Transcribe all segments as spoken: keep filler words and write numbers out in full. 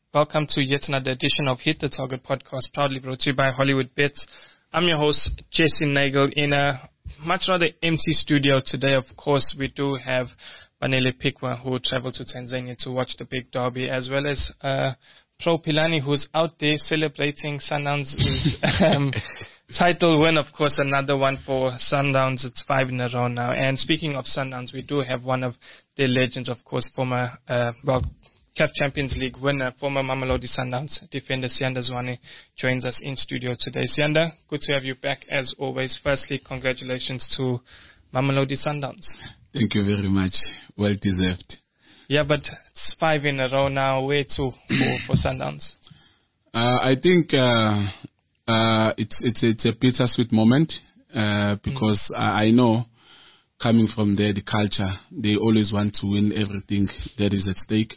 Welcome to yet another edition of Hit the Target podcast, proudly brought to you by Hollywood Bets. I'm your host, Jesse Nagel, in a much rather empty studio today. Of course, we do have Banele Pikwa, who traveled to Tanzania to watch the big derby, as well as uh, Pro Pilani, who's out there celebrating Sundowns' um, title win. Of course, another one for Sundowns. It's five in a row now. And speaking of Sundowns, we do have one of their legends, of course, former, uh, well, C A F Champions League winner, former Mamelodi Sundowns defender Siyanda Zwane joins us in studio today. Siyanda, good to have you back as always. Firstly, congratulations to Mamelodi Sundowns. Thank you very much. Well deserved. Yeah, but it's five in a row now. Where to for, for Sundowns? Uh, I think uh, uh, it's it's it's a bittersweet moment uh, because mm. I, I know, coming from there, the culture, they always want to win everything that is at stake.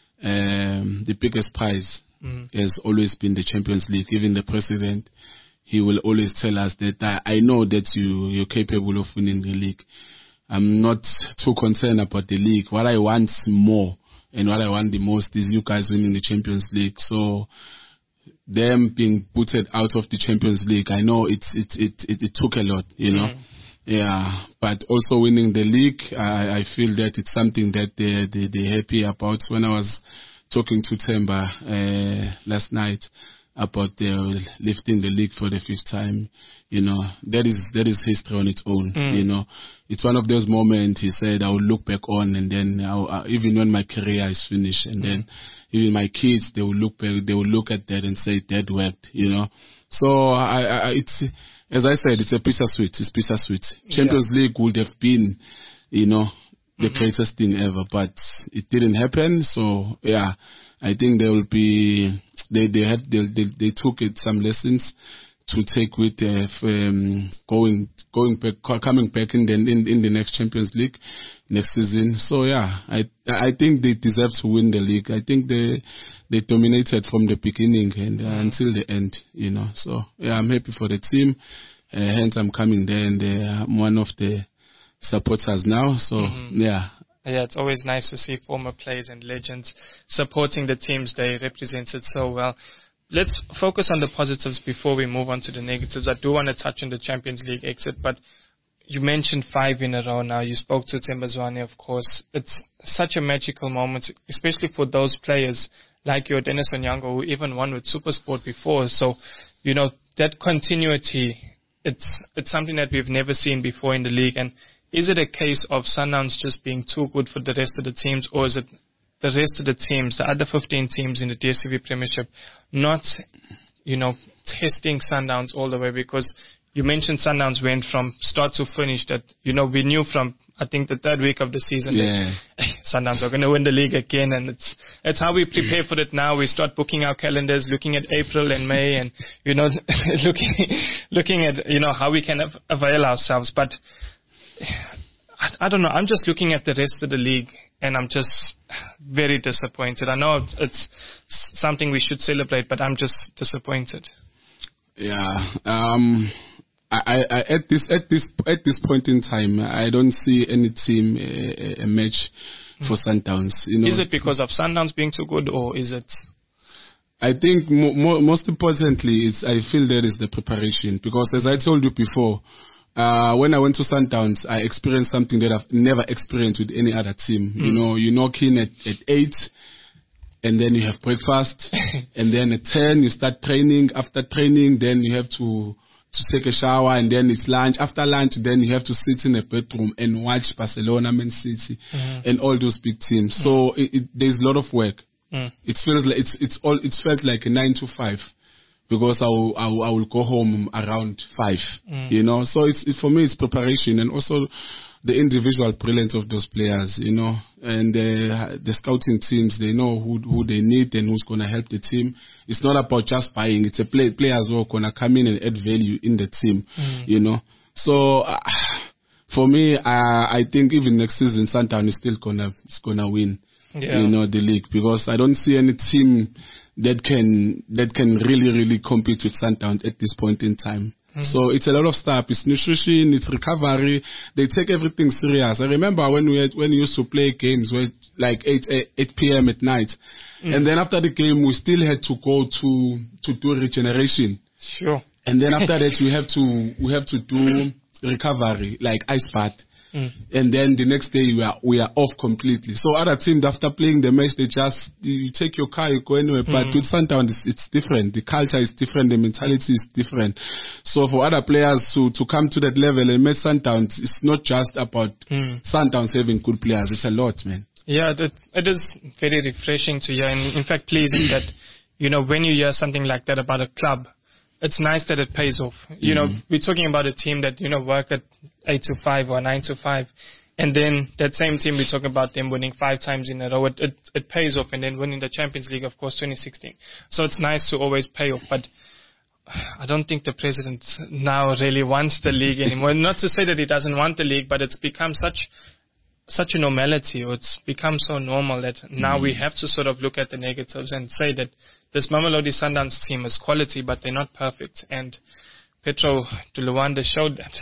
Um, the biggest prize mm. has always been the Champions League. Even the president, he will always tell us that I, I know that you, you're capable of winning the league. I'm not too concerned about the league. What I want more and what I want the most is you guys winning the Champions League. So them being booted out of the Champions League, I know it's, it, it, it, it took a lot, you know. Mm. Yeah, but also winning the league, I, I feel that it's something that they, they, they're happy about. When I was talking to Temba uh, last night about uh, lifting the league for the fifth time, you know, that is that is history on its own, mm. you know. It's one of those moments, he said, I will look back on, and then I'll, uh, even when my career is finished, and mm. then even my kids, they will look back, they will look at that and say, that worked, you know. So I, I, it's... As I said, it's a bittersweet. It's bittersweet. Yeah. Champions League would have been, you know, the mm-hmm. greatest thing ever, but it didn't happen. So yeah, I think they will be. They they had they they, they took it some lessons to take with uh, um, going going back coming back in the in, in the next Champions League next season. So yeah, I I think they deserve to win the league. I think they. They dominated from the beginning and uh, until the end, you know. So, yeah, I'm happy for the team. Uh, hence, I'm coming there, and uh, I'm one of the supporters now. So, mm-hmm. yeah. Yeah, it's always nice to see former players and legends supporting the teams they represented so well. Let's focus on the positives before we move on to the negatives. I do want to touch on the Champions League exit, but you mentioned five in a row now. You spoke to Themba Zwane, of course. It's such a magical moment, especially for those players like your Dennis Onyango, who even won with SuperSport before. So, you know, that continuity, it's it's something that we've never seen before in the league. And is it a case of Sundowns just being too good for the rest of the teams, or is it the rest of the teams, the other fifteen teams in the D S T V Premiership, not, you know, testing Sundowns all the way? Because you mentioned Sundowns went from start to finish that, you know, we knew from, I think, the third week of the season yeah. that Sundowns are going to win the league again. And it's it's how we prepare for it now. We start booking our calendars, looking at April and May, and, you know, looking looking at, you know, how we can av- avail ourselves. But I, I don't know. I'm just looking at the rest of the league, and I'm just very disappointed. I know it's, it's something we should celebrate, but I'm just disappointed. Yeah. Um. I, I, at this at this at this point in time, I don't see any team a, a match for Sundowns. You know, is it because of Sundowns being too good, or is it? I think mo- mo- most importantly is I feel there is the preparation, because as I told you before, uh, when I went to Sundowns, I experienced something that I've never experienced with any other team. Mm. You know, you knock in at, at eight. And then you have breakfast, and then at ten you start training. After training, then you have to. to take a shower, and then it's lunch. After lunch, then you have to sit in a bedroom and watch Barcelona, Man City, mm-hmm. and all those big teams. Mm-hmm. So it, it, there's a lot of work. Mm. It feels like it's it's all it felt like a nine to five, because I will I will, I will go home around five. Mm. You know, so it's it, for me it's preparation, and also the individual brilliance of those players. You know, and uh, the scouting teams, they know who who they need and who's gonna help the team. It's not about just buying. It's a play, players who are going to come in and add value in the team, mm. you know. So, uh, for me, uh, I think even next season, Sundowns is still going to gonna win, yeah. you know, the league. Because I don't see any team that can that can really, really compete with Sundowns at this point in time. Mm-hmm. So it's a lot of stuff. It's nutrition, it's recovery. They take everything serious. I remember when we had, when we used to play games where like eight p.m. at night, Mm. And then after the game, we still had to go to, to do regeneration. Sure. And then after that, we have to, we have to do recovery, like ice bath. Mm. And then the next day we are we are off completely. So other teams after playing the match, they just you take your car, you go anywhere. Mm. But with Sundowns, it's, it's different. The culture is different. The mentality is different. So for other players to to come to that level and make Sundowns, it's not just about mm. Sundowns having good players. It's a lot, man. Yeah, that, it is very refreshing to hear, and in fact pleasing that you know when you hear something like that about a club. It's nice that it pays off. You mm-hmm. know, we're talking about a team that, you know, work at eight to five or nine to five. And then that same team, we're talking about them winning five times in a row. It, it, it pays off. And then winning the Champions League, of course, twenty sixteen. So it's nice to always pay off. But I don't think the president now really wants the league anymore. Not to say that he doesn't want the league, but it's become such such a normality, or it's become so normal that now mm-hmm. we have to sort of look at the negatives and say that this Mamelodi Sundowns team is quality, but they're not perfect. And Petro de Luanda showed that.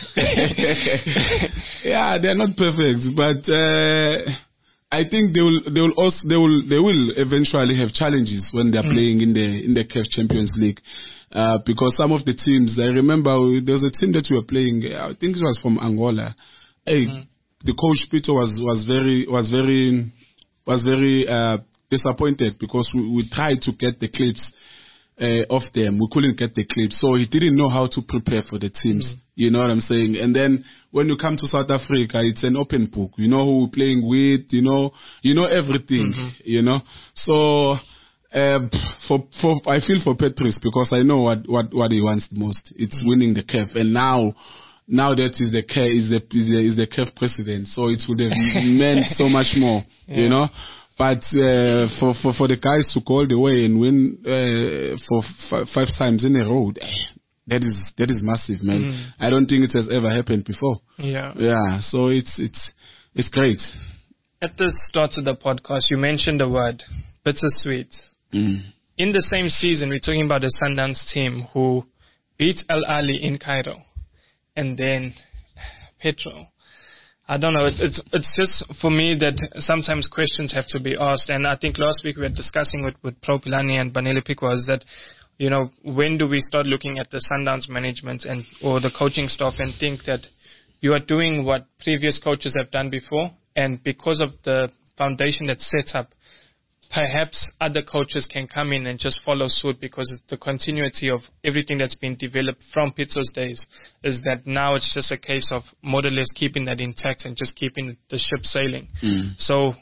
Yeah, they're not perfect, but uh, I think they will. They will also. They will. They will eventually have challenges when they're mm. playing in the in the C A F Champions League, uh, because some of the teams. I remember there was a team that we were playing. I think it was from Angola. Hey, mm. the coach Peter was was very was very was very. Uh, disappointed because we, we tried to get the clips uh, of them. We couldn't get the clips. So he didn't know how to prepare for the teams. Mm. You know what I'm saying? And then when you come to South Africa, it's an open book. You know who we're playing with, you know, you know everything, mm-hmm. you know. So uh, for, for, I feel for Patrice because I know what, what, what he wants the most. It's mm. winning the C A F. And now, now that is the C A F, is the, is the, is the C A F president. So it would have meant so much more, yeah. you know. But uh, for, for, for the guys to go all the way and win uh, for f- five times in a row, that is that is massive, man. Mm. I don't think it has ever happened before. Yeah. Yeah. So it's it's it's great. At the start of the podcast, you mentioned the word bittersweet. Mm. In the same season, we're talking about the Sundowns team who beat Al Ahly in Cairo, and then Petro. I don't know. It's, it's it's just for me that sometimes questions have to be asked. And I think last week we were discussing with, with Pro Pilani and Banele Pico is that, you know, when do we start looking at the Sundowns management and or the coaching staff and think that you are doing what previous coaches have done before, and because of the foundation that's set up, perhaps other coaches can come in and just follow suit because the continuity of everything that's been developed from Pitso's days is that now it's just a case of more or less keeping that intact and just keeping the ship sailing. Mm. So,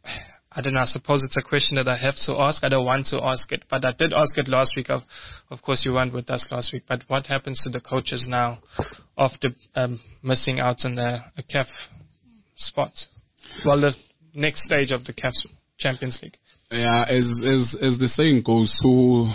I don't know, I suppose it's a question that I have to ask. I don't want to ask it, but I did ask it last week. Of, of course, you weren't with us last week, but what happens to the coaches now after um, missing out on the a C A F spot? Well, the next stage of the C A F Champions League. Yeah, as as as the saying goes, to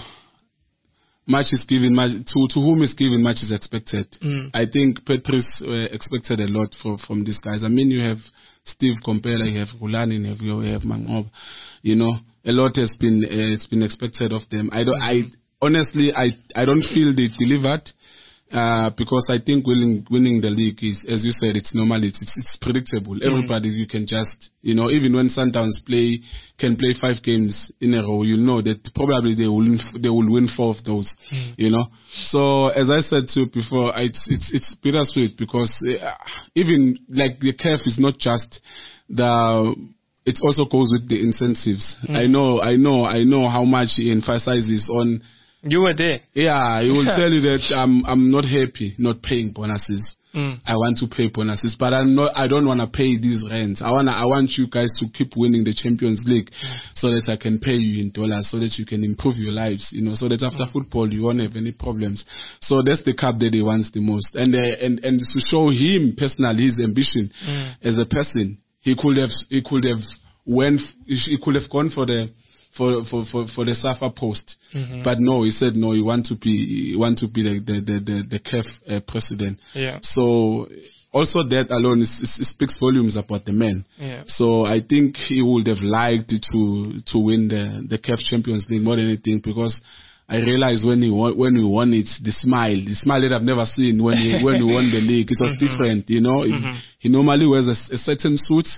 much is given, much, to to whom is given, much is expected. Mm. I think Patrice uh, expected a lot for, from these guys. I mean, you have Steve Kompela, you have Rulani, you have you have Mangob. You know, a lot has been uh, it's been expected of them. I don't. Mm-hmm. I honestly, I I don't feel they delivered. Uh, because I think winning winning the league is, as you said, it's normal, it's it's, it's predictable. Mm. Everybody, you can just, you know, even when Sundowns play, can play five games in a row, you know that probably they will they will win four of those, mm. you know. So as I said to you before, it's it's it's bittersweet because uh, even like the C A F is not just the. It also goes with the incentives. Mm. I know, I know, I know how much he emphasizes on. You were there. Yeah, he will tell you that I'm I'm not happy not paying bonuses. Mm. I want to pay bonuses, but I'm not. I don't want to pay these rents. I wanna. I want you guys to keep winning the Champions League, mm. so that I can pay you in dollars, so that you can improve your lives. You know, so that after mm. football you won't have any problems. So that's the cup that he wants the most, and uh, and and to show him personally his ambition mm. as a person, he could have he could have went. He could have gone for the. For, for, for, for the SAFA post. Mm-hmm. But no, he said no, he want to be, he want to be the, the, the, the, the C A F uh, president. Yeah. So, also that alone is, is, it speaks volumes about the man. Yeah. So I think he would have liked to, to win the, the C A F Champions League more than anything, because I realized when he won, when he won it, the smile, the smile that I've never seen when he, when he won the league, it was mm-hmm. different, you know. Mm-hmm. He, he normally wears a, a certain suit.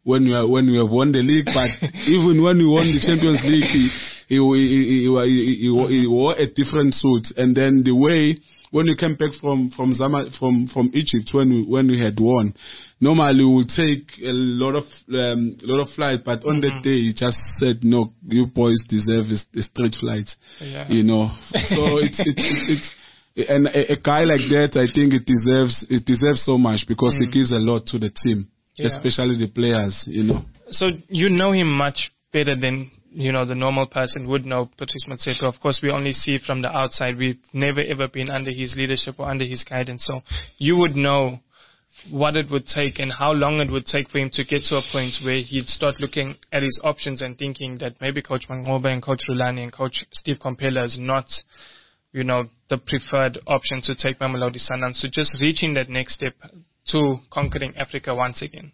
when you are, when you have won the league. But even when you won the Champions League, he he he, he, he, he, he wore a different suit. And then the way when we came back from from Zama, from from Egypt, when we when we had won, normally we would take a lot of um, lot of flight, but on mm-hmm. that day he just said, "No, you boys deserve a, a straight flight." Yeah. You know, so it's it's it's. it's And a, a guy like that, I think it deserves it deserves so much because mm. he gives a lot to the team, yeah. especially the players, you know. So you know him much better than, you know, the normal person would know Patrice Motsepe. Of course, we only see from the outside. We've never ever been under his leadership or under his guidance. So you would know what it would take and how long it would take for him to get to a point where he'd start looking at his options and thinking that maybe Coach Mangoba and Coach Rulani and Coach Steve Komphela is not, you know, the preferred option to take Mamelodi Sundowns, so just reaching that next step to conquering Africa once again?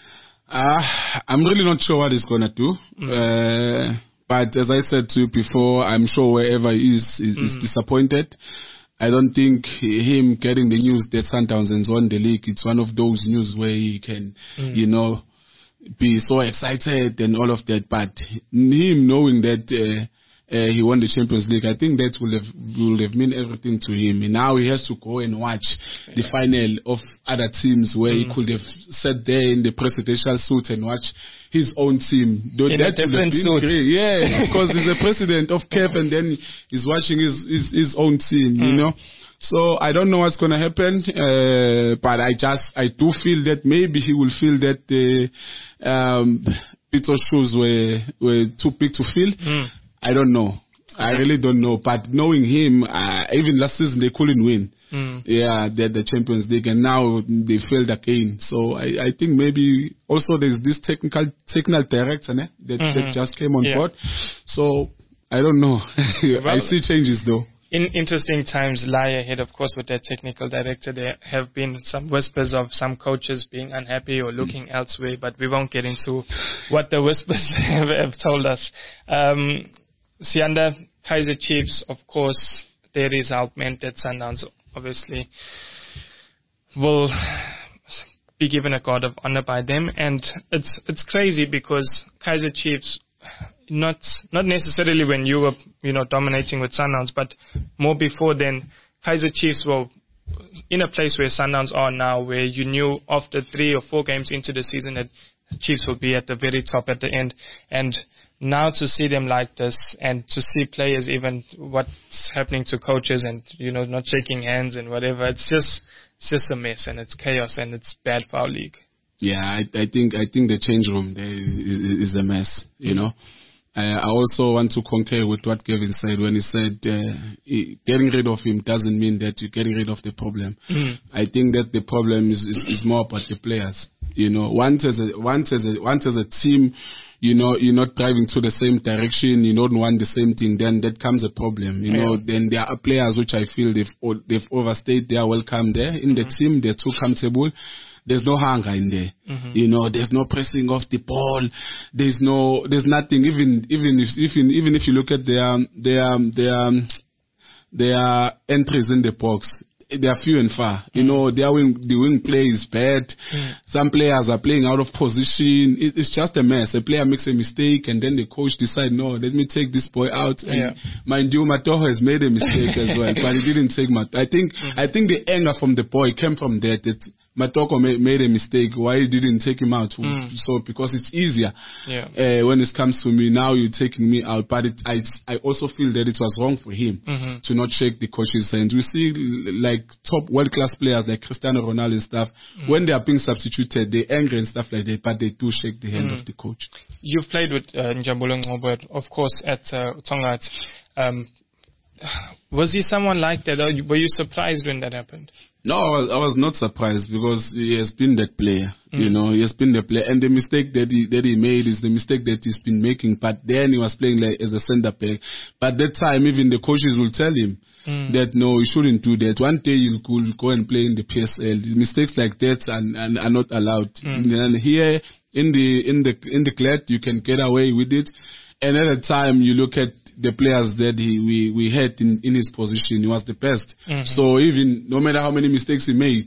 Uh, I'm really not sure what he's going to do. Mm. Uh, but as I said to you before, I'm sure wherever he is, is, mm. is disappointed. I don't think him getting the news that Sundowns has won the league, it's one of those news where he can, mm. you know, be so excited and all of that. But him knowing that uh, Uh, he won the Champions League, I think that will have will have meant everything to him. And now he has to go and watch yeah. the final of other teams where mm. he could have sat there in the presidential suit and watch his own team. Though in that a different suit. Great. Yeah, because he's the president of C A F and then he's watching his his, his own team, mm. you know. So I don't know what's going to happen, uh, but I just I do feel that maybe he will feel that the um, Peter's shoes were were too big to fill. Mm. I don't know. I really don't know. But knowing him, uh, even last season they couldn't win. Mm. Yeah, they're the Champions League, and now they failed again. So I, I think maybe also there's this technical technical director né, that, mm-hmm. that just came on yeah. board. So I don't know. Well, I see changes though. In interesting times lie ahead, of course, with that technical director. There have been some whispers of some coaches being unhappy or looking mm. elsewhere, but we won't get into what the whispers have, have told us. Um, Sianda, Kaizer Chiefs, of course, their result meant that Sundowns obviously will be given a guard of honor by them, and it's it's crazy because Kaizer Chiefs, not not necessarily when you were you know dominating with Sundowns, but more before then, Kaizer Chiefs were in a place where Sundowns are now, where you knew after three or four games into the season that Chiefs will be at the very top at the end, and now to see them like this and to see players, even what's happening to coaches and, you know, not shaking hands and whatever, it's just it's just a mess and it's chaos and it's bad for our league. Yeah, I, I think I think the change room there is, is a mess, you know. Uh, I also want to concur with what Kevin said when he said uh, he, getting rid of him doesn't mean that you're getting rid of the problem. Mm. I think that the problem is, is, is more about the players. You know, once as a, once as a, once as a team, you know, you're not driving to the same direction, you don't want the same thing, then that comes a problem. You know, yeah. Then there are players which I feel they've they've overstayed their welcome there in the mm-hmm. team. They're too comfortable. There's no hunger in there. Mm-hmm. You know, there's no pressing off the ball. There's no, there's nothing. Even even if even even if you look at their their their their entries in the box, they are few and far. Mm. You know, their wing, the wing play is bad. Mm. Some players are playing out of position. It, it's just a mess. A player makes a mistake and then the coach decides, no, let me take this boy out. And yeah. mind you, Matoho has made a mistake as well, but he didn't take Matoho. I think, mm-hmm. I think the anger from the boy came from that, that Matoko made a mistake. Why he didn't take him out? Mm. So because it's easier yeah. uh, when it comes to me. Now you're taking me out, but it, I I also feel that it was wrong for him mm-hmm. to not shake the coach's hand. We see like top world class players like Cristiano Ronaldo and stuff mm. when they are being substituted, they're angry and stuff like that, but they do shake the hand mm. of the coach. You've played with uh, Njabulo Ngcobo, of course, at uh, Tongaat. Um, was he someone like that? Or were you surprised when that happened? No, I was, I was not surprised because he has been that player. Mm. You know, he has been the player. And the mistake that he that he made is the mistake that he's been making. But then he was playing like as a centre back. But that time, even the coaches will tell him mm. that no, you shouldn't do that. One day you'll go and play in the P S L. Mistakes like that are, are, are not allowed. Mm. And here in the in the in the Glad, you can get away with it. And at the time, you look at the players that he, we, we had in, in his position, he was the best. Mm-hmm. So even, no matter how many mistakes he made,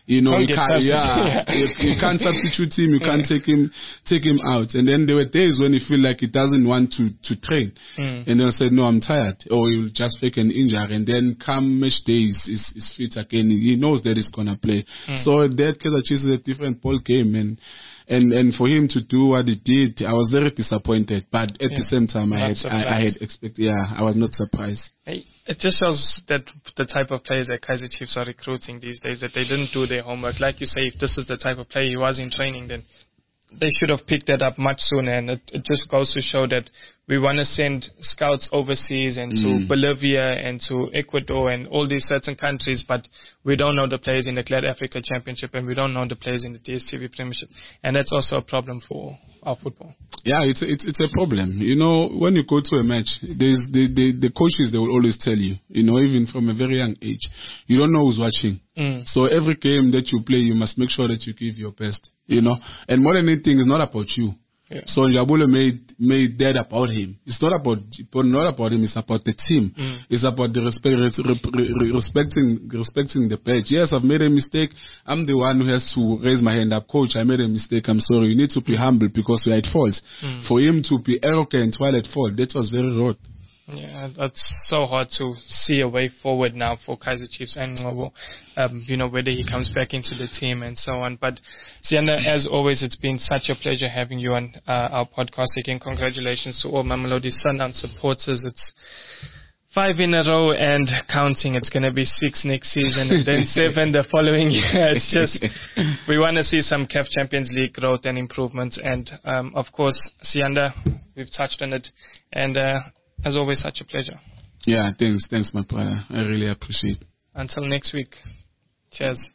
You know, Can't you get can't, touched. yeah, you, you can't substitute him, you Mm. can't take him, take him out. And then there were days when he feel like he doesn't want to, to train. Mm. And then say, no, I'm tired. Or he'll just fake an injury. And then come match day, he's, he's, he's fit again. He knows that he's gonna play. Mm. So that Kaizer Chiefs is a different ball game. And, and, and for him to do what he did, I was very disappointed. But at yeah. the same time, I had, I, I had expected, yeah, I was not surprised. Hey, it just shows that the type of players that Kaizer Chiefs are recruiting these days, that they didn't do their homework. Like you say, if this is the type of player he was in training, then they should have picked that up much sooner. And it, it just goes to show that we want to send scouts overseas and to Mm. Bolivia and to Ecuador and all these certain countries, but we don't know the players in the Glad Africa Championship and we don't know the players in the D S T V Premiership. And that's also a problem for our football. Yeah, it's it's it's a problem. You know, when you go to a match, there's the, the the coaches, they will always tell you, you know, even from a very young age, you don't know who's watching. Mm. So every game that you play, you must make sure that you give your best, you know. And more than anything, it's not about you. Yeah. So Njabule made made that about him. It's not about not about him. It's about the team. Mm. It's about the respect, res, re, re, respecting respecting the badge. Yes, I've made a mistake. I'm the one who has to raise my hand up. Coach, I made a mistake. I'm sorry. You need to be humble because we are at fault. Mm. For him to be arrogant while at fault, that was very rude. Yeah, that's so hard to see a way forward now for Kaizer Chiefs and Ngobo, um, you know, whether he comes back into the team and so on. But Siyanda, as always, it's been such a pleasure having you on uh, our podcast. Again, congratulations to all Mamelodi Sundowns supporters. It's five in a row and counting. It's going to be six next season and then seven the following year. It's just, we want to see some C A F Champions League growth and improvements. And, um, of course, Siyanda, we've touched on it. And, uh, as always, such a pleasure. Yeah, thanks. Thanks, my brother. I really appreciate it. Until next week. Cheers.